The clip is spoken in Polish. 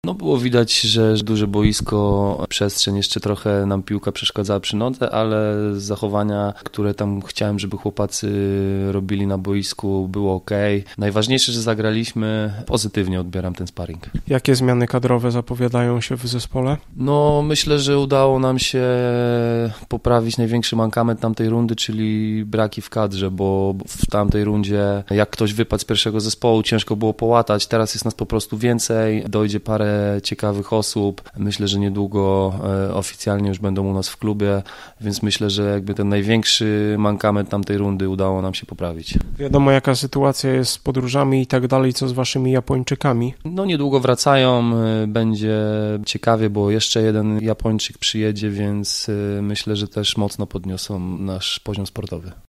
No było widać, że duże boisko, przestrzeń, jeszcze trochę nam piłka przeszkadzała przy nodze, ale zachowania, które tam chciałem, żeby chłopacy robili na boisku, było okej. Najważniejsze, że zagraliśmy, pozytywnie odbieram ten sparring. Jakie zmiany kadrowe zapowiadają się w zespole? No myślę, że udało nam się poprawić największy mankament tamtej rundy, czyli braki w kadrze, bo w tamtej rundzie jak ktoś wypadł z pierwszego zespołu, ciężko było połatać, teraz jest nas po prostu więcej, dojdzie parę ciekawych osób. Myślę, że niedługo oficjalnie już będą u nas w klubie, więc myślę, że jakby ten największy mankament tamtej rundy udało nam się poprawić. Wiadomo, jaka sytuacja jest z podróżami i tak dalej, co z waszymi Japończykami? No niedługo wracają, będzie ciekawie, bo jeszcze jeden Japończyk przyjedzie, więc myślę, że też mocno podniosą nasz poziom sportowy.